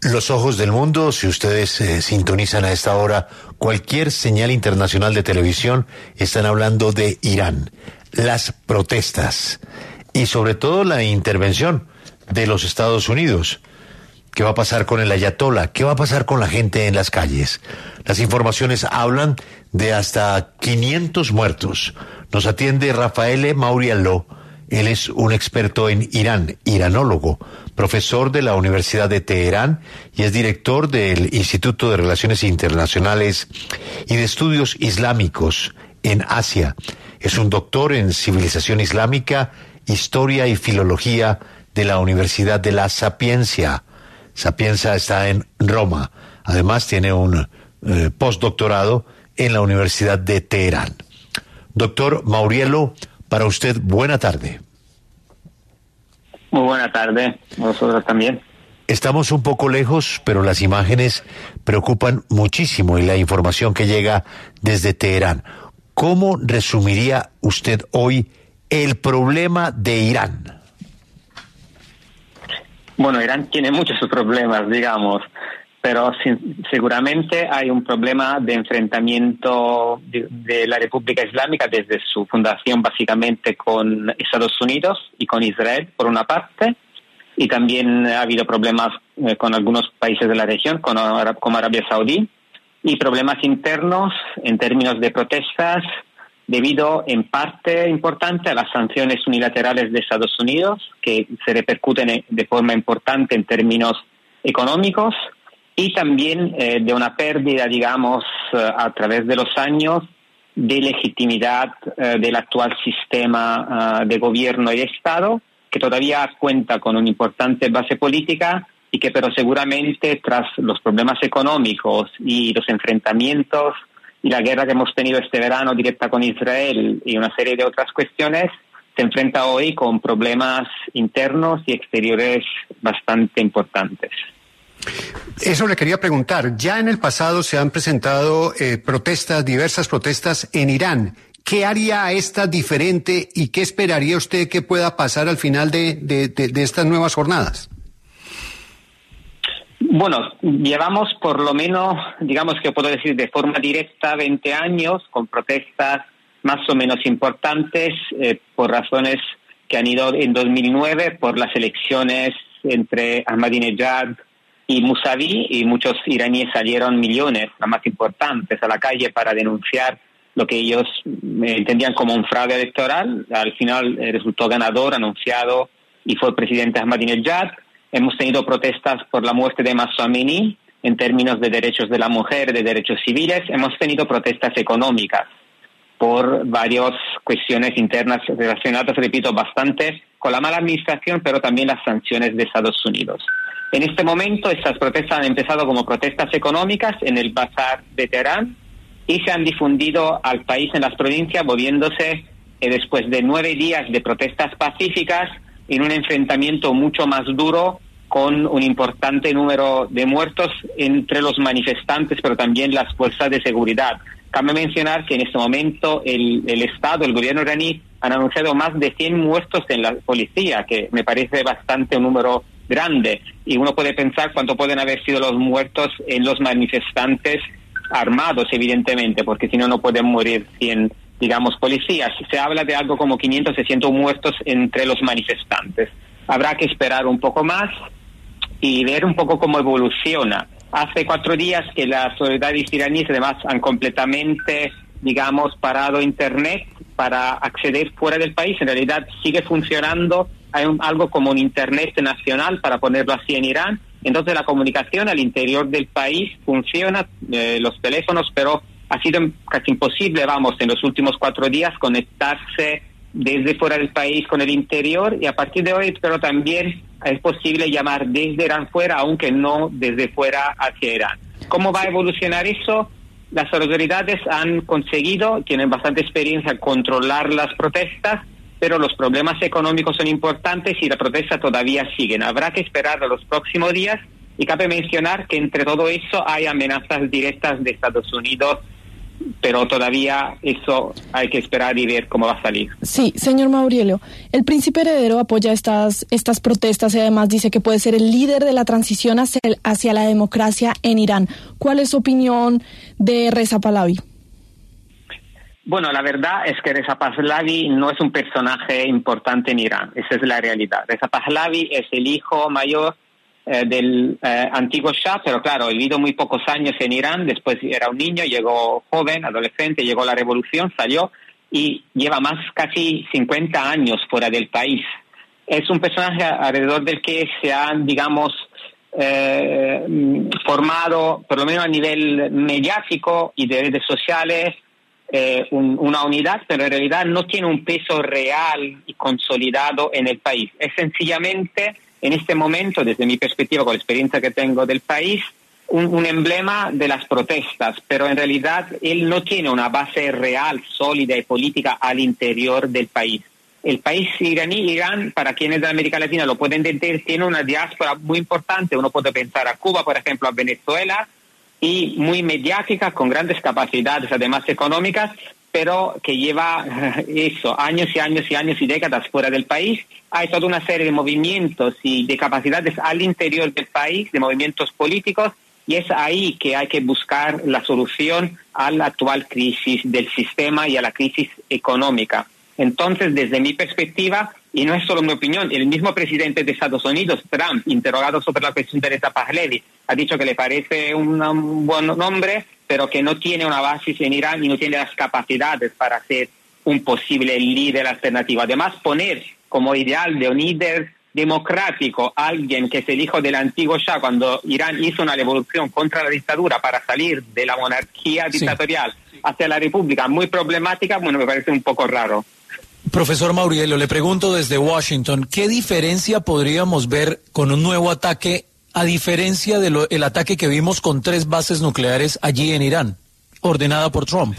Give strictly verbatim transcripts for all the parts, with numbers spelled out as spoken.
Los ojos del mundo, si ustedes eh, sintonizan a esta hora cualquier señal internacional de televisión, están hablando de Irán, las protestas y sobre todo la intervención de los Estados Unidos. ¿Qué va a pasar con el ayatolá? ¿Qué va a pasar con la gente en las calles? Las informaciones hablan de hasta quinientos muertos. Nos atiende Rafael Mauriello. Él es un experto en Irán, iranólogo, profesor de la Universidad de Teherán y es director del Instituto de Relaciones Internacionales y de Estudios Islámicos en Asia. Es un doctor en Civilización Islámica, Historia y Filología de la Universidad de la Sapienza. Sapienza está en Roma. Además tiene un eh, postdoctorado en la Universidad de Teherán. Doctor Mauriello, para usted, buena tarde. Muy buena tarde, nosotros también. Estamos un poco lejos, pero las imágenes preocupan muchísimo y la información que llega desde Teherán. ¿Cómo resumiría usted hoy el problema de Irán? Bueno, Irán tiene muchos problemas, digamos, pero sin, seguramente hay un problema de enfrentamiento de, de la República Islámica desde su fundación básicamente con Estados Unidos y con Israel, por una parte, y también ha habido problemas eh, con algunos países de la región, con, como Arabia Saudí, y problemas internos en términos de protestas, debido en parte importante a las sanciones unilaterales de Estados Unidos, que se repercuten de forma importante en términos económicos, y también eh, de una pérdida, digamos, eh, a través de los años, de legitimidad eh, del actual sistema uh, de gobierno y de Estado, que todavía cuenta con una importante base política y que pero seguramente tras los problemas económicos y los enfrentamientos y la guerra que hemos tenido este verano directa con Israel y una serie de otras cuestiones, se enfrenta hoy con problemas internos y exteriores bastante importantes. Eso le quería preguntar. Ya en el pasado se han presentado eh, protestas, diversas protestas en Irán. ¿Qué haría esta diferente y qué esperaría usted que pueda pasar al final de, de, de, de estas nuevas jornadas? Bueno, llevamos por lo menos, digamos que puedo decir de forma directa, veinte años con protestas más o menos importantes eh, por razones que han ido en dos mil nueve, por las elecciones entre Ahmadinejad y Mousavi, y muchos iraníes salieron, millones, las más importantes, a la calle para denunciar lo que ellos entendían como un fraude electoral. Al final eh, resultó ganador, anunciado, y fue el presidente Ahmadinejad. Hemos tenido protestas por la muerte de Mahsa Amini en términos de derechos de la mujer, de derechos civiles. Hemos tenido protestas económicas por varias cuestiones internas relacionadas, repito, bastante con la mala administración, pero también las sanciones de Estados Unidos. En este momento, estas protestas han empezado como protestas económicas en el Bazar de Teherán y se han difundido al país en las provincias, volviéndose eh, después de nueve días de protestas pacíficas en un enfrentamiento mucho más duro con un importante número de muertos entre los manifestantes, pero también las fuerzas de seguridad. Cabe mencionar que en este momento el, el Estado, el gobierno iraní, han anunciado más de cien muertos en la policía, que me parece bastante un número grande. Y uno puede pensar cuánto pueden haber sido los muertos en los manifestantes armados, evidentemente, porque si no, no pueden morir cien, digamos, policías. Se habla de algo como quinientos, seiscientos muertos entre los manifestantes. Habrá que esperar un poco más y ver un poco cómo evoluciona. Hace cuatro días que las autoridades iraníes además han completamente, digamos, parado Internet para acceder fuera del país. En realidad sigue funcionando, hay un, algo como un Internet nacional, para ponerlo así, en Irán. Entonces la comunicación al interior del país funciona, eh, los teléfonos, pero ha sido casi imposible, vamos, en los últimos cuatro días conectarse desde fuera del país con el interior, y a partir de hoy, pero también es posible llamar desde Irán fuera, aunque no desde fuera hacia Irán. ¿Cómo va a evolucionar eso? Las autoridades han conseguido, tienen bastante experiencia, controlar las protestas, pero los problemas económicos son importantes y la protesta todavía siguen. Habrá que esperar a los próximos días, y cabe mencionar que entre todo eso hay amenazas directas de Estados Unidos pero todavía eso hay que esperar y ver cómo va a salir. Sí, señor Mauriello, el príncipe heredero apoya estas, estas protestas y además dice que puede ser el líder de la transición hacia, el, hacia la democracia en Irán. ¿Cuál es su opinión de Reza Pahlavi? Bueno, la verdad es que Reza Pahlavi no es un personaje importante en Irán, esa es la realidad. Reza Pahlavi es el hijo mayor eh, del eh, antiguo Shah, pero claro, vivido muy pocos años en Irán, después era un niño, llegó joven, adolescente, llegó la revolución, salió y lleva más casi cincuenta años fuera del país. Es un personaje alrededor del que se han, digamos, eh, formado, por lo menos a nivel mediático y de redes sociales, Eh, un, una unidad, pero en realidad no tiene un peso real y consolidado en el país. Es sencillamente, en este momento, desde mi perspectiva, con la experiencia que tengo del país, un, un emblema de las protestas, pero en realidad él no tiene una base real, sólida y política al interior del país. El país iraní, Irán, para quienes de América Latina lo pueden entender, tiene una diáspora muy importante. Uno puede pensar a Cuba, por ejemplo, a Venezuela, y muy mediática, con grandes capacidades, además económicas, pero que lleva eso, años y años y años y décadas fuera del país. Hay toda una serie de movimientos y de capacidades al interior del país, de movimientos políticos, y es ahí que hay que buscar la solución a la actual crisis del sistema y a la crisis económica. Entonces, desde mi perspectiva, y no es solo mi opinión, el mismo presidente de Estados Unidos, Trump, interrogado sobre la cuestión de Reza Pahlavi, ha dicho que le parece un, un buen nombre, pero que no tiene una base en Irán y no tiene las capacidades para ser un posible líder alternativo. Además, poner como ideal de un líder democrático a alguien que es el hijo del antiguo Shah, cuando Irán hizo una revolución contra la dictadura para salir de la monarquía dictatorial sí, sí. hacia la república, muy problemática, bueno, me parece un poco raro. Profesor Mauriello, le pregunto desde Washington, ¿qué diferencia podríamos ver con un nuevo ataque a diferencia del ataque que vimos con tres bases nucleares allí en Irán, ordenada por Trump?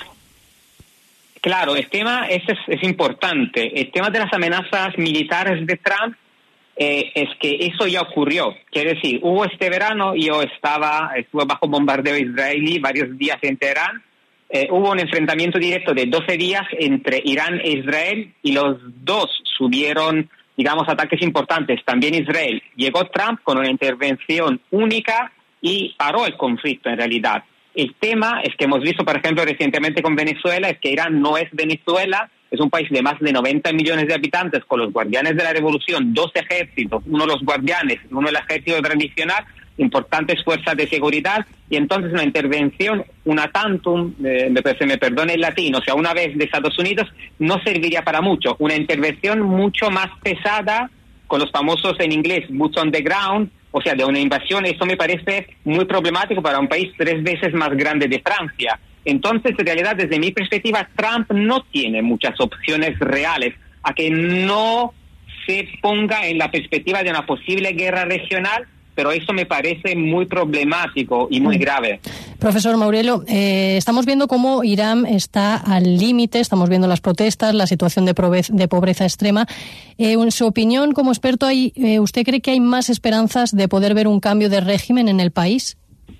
Claro, el tema ese es, es importante. El tema de las amenazas militares de Trump eh, es que eso ya ocurrió. Quiere decir, hubo este verano, yo estaba, estuve bajo bombardeo israelí varios días en Teherán. Eh, hubo un enfrentamiento directo de doce días entre Irán e Israel y los dos subieron, digamos, ataques importantes. También Israel. Llegó Trump con una intervención única y paró el conflicto en realidad. El tema es que hemos visto, por ejemplo, recientemente con Venezuela, es que Irán no es Venezuela, es un país de más de noventa millones de habitantes con los guardianes de la revolución, dos ejércitos, uno los guardianes, uno el ejército tradicional, importantes fuerzas de seguridad, y entonces una intervención, una tantum, eh, se me perdone el latín, o sea, una vez de Estados Unidos, no serviría para mucho. Una intervención mucho más pesada, con los famosos en inglés boots on the ground, o sea, de una invasión, eso me parece muy problemático para un país tres veces más grande de Francia. Entonces, en realidad, desde mi perspectiva, Trump no tiene muchas opciones reales a que no se ponga en la perspectiva de una posible guerra regional, pero eso me parece muy problemático y muy grave. Profesor Mauriello, eh, estamos viendo cómo Irán está al límite, estamos viendo las protestas, la situación de, pobreza, de pobreza extrema. Eh, en su opinión, como experto, hay, eh, ¿usted cree que hay más esperanzas de poder ver un cambio de régimen en el país?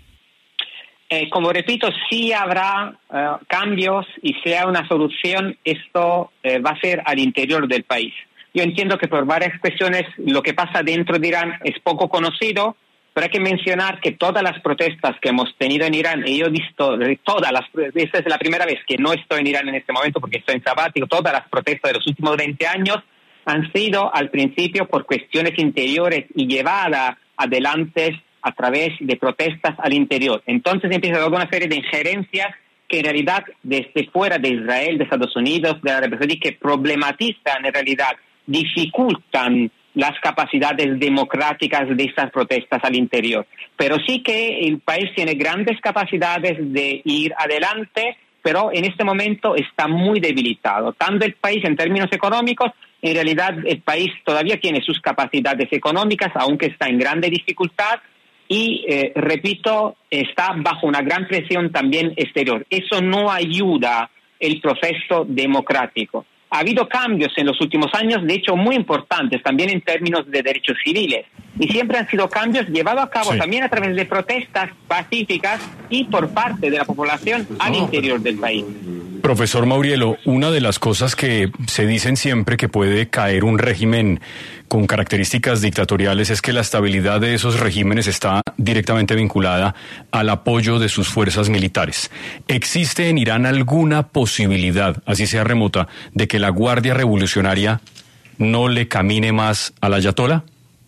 Eh, como repito, sí habrá uh, cambios y sea una solución, esto eh, va a ser al interior del país. Yo entiendo que por varias cuestiones lo que pasa dentro de Irán es poco conocido, pero hay que mencionar que todas las protestas que hemos tenido en Irán, y yo he visto todas las, esta es la primera vez que no estoy en Irán en este momento porque estoy en sabático, todas las protestas de los últimos veinte años han sido al principio por cuestiones interiores y llevadas adelante a través de protestas al interior. Entonces empieza toda una serie de injerencias que en realidad desde fuera de Israel, de Estados Unidos, de Arabia Saudita, que problematizan en realidad, dificultan las capacidades democráticas de estas protestas al interior. Pero sí que el país tiene grandes capacidades de ir adelante, pero en este momento está muy debilitado. Tanto el país en términos económicos, en realidad el país todavía tiene sus capacidades económicas, aunque está en grande dificultad, y, eh, repito, está bajo una gran presión también exterior. Eso no ayuda el proceso democrático. ha habido cambios en los últimos años, de hecho muy importantes, también en términos de derechos civiles. Y siempre han sido cambios llevados a cabo sí. también a través de protestas pacíficas y por parte de la población al interior del país. Profesor Mauriello, una de las cosas que se dicen siempre que puede caer un régimen con características dictatoriales es que la estabilidad de esos regímenes está directamente vinculada al apoyo de sus fuerzas militares. ¿Existe en Irán alguna posibilidad, así sea remota, de que la Guardia Revolucionaria no le camine más al ayatolá?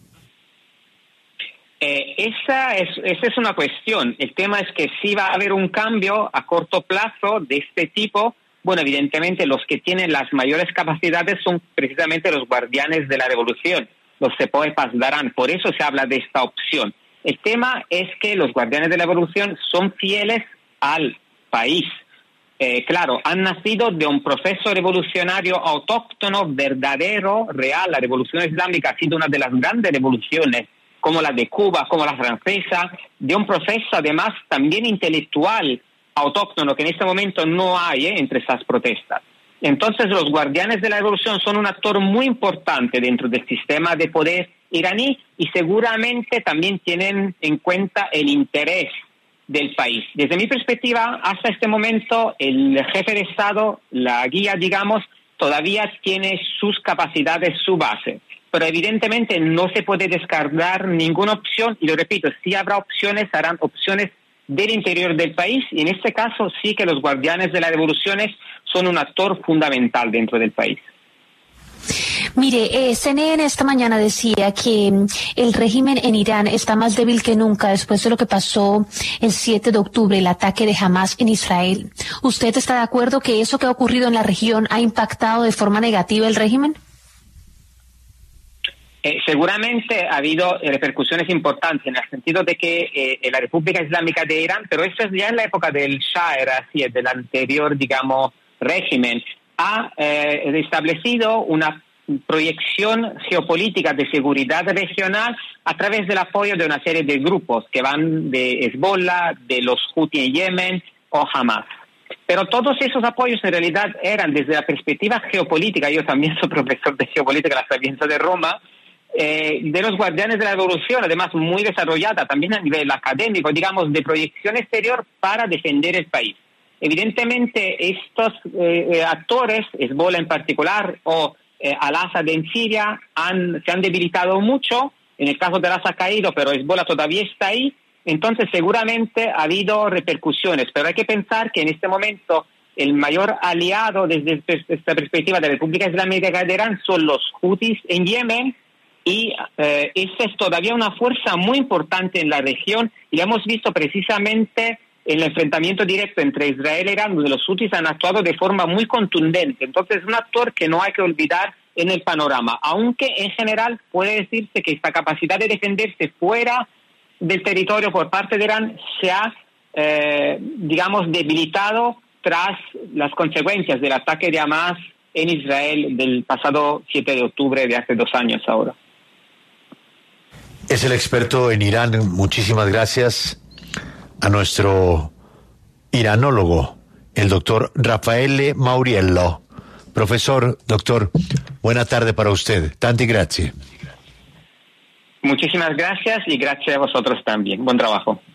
Eh, esa, es, esa es una cuestión. El tema es que si va a haber un cambio a corto plazo de este tipo, bueno, evidentemente los que tienen las mayores capacidades son precisamente los guardianes de la revolución, los Sepoe Pasdaran. Por eso se habla de esta opción. El tema es que los guardianes de la revolución son fieles al país. Eh, claro, han nacido de un proceso revolucionario autóctono, verdadero, real. La revolución islámica ha sido una de las grandes revoluciones, como la de Cuba, como la francesa, de un proceso además también intelectual autóctono que en este momento no hay ¿eh? entre esas protestas. Entonces los guardianes de la revolución son un actor muy importante dentro del sistema de poder iraní y seguramente también tienen en cuenta el interés del país. Desde mi perspectiva, hasta este momento, el jefe de Estado, la guía, digamos, todavía tiene sus capacidades, su base. Pero evidentemente no se puede descartar ninguna opción, y lo repito, si habrá opciones, harán opciones del interior del país, y en este caso sí que los guardianes de las revoluciones son un actor fundamental dentro del país. Mire, eh, C N N esta mañana decía que el régimen en Irán está más débil que nunca después de lo que pasó el siete de octubre, el ataque de Hamas en Israel. ¿Usted está de acuerdo que eso que ha ocurrido en la región ha impactado de forma negativa el régimen? Eh, seguramente ha habido eh, repercusiones importantes en el sentido de que eh, la República Islámica de Irán, pero esto es ya en la época del Shah, era así, del anterior, digamos, régimen, ha eh, establecido una proyección geopolítica de seguridad regional a través del apoyo de una serie de grupos que van de Hezbollah, de los Houthi en Yemen o Hamas. Pero todos esos apoyos en realidad eran desde la perspectiva geopolítica, yo también soy profesor de geopolítica en la Sapienza de Roma, Eh, de los guardianes de la revolución, además muy desarrollada también a nivel académico, digamos, de proyección exterior para defender el país. Evidentemente, estos eh, actores, Hezbollah en particular, o eh, Al-Assad en Siria, han, se han debilitado mucho. En el caso de Al-Assad ha caído, pero Hezbollah todavía está ahí. Entonces, seguramente ha habido repercusiones, pero hay que pensar que en este momento el mayor aliado desde esta perspectiva de la República Islámica de Irán son los Houthis en Yemen, y eh, esa es todavía una fuerza muy importante en la región y la hemos visto precisamente en el enfrentamiento directo entre Israel e Irán, donde los hutis han actuado de forma muy contundente. Entonces es un actor que no hay que olvidar en el panorama, aunque en general puede decirse que esta capacidad de defenderse fuera del territorio por parte de Irán se ha, eh, digamos, debilitado tras las consecuencias del ataque de Hamas en Israel del pasado siete de octubre de hace dos años ahora. Es el experto en Irán. Muchísimas gracias a nuestro iranólogo, el doctor Raffaele Mauriello. Profesor, doctor, buena tarde para usted. Tanti grazie. Muchísimas gracias y gracias a vosotros también. Buen trabajo.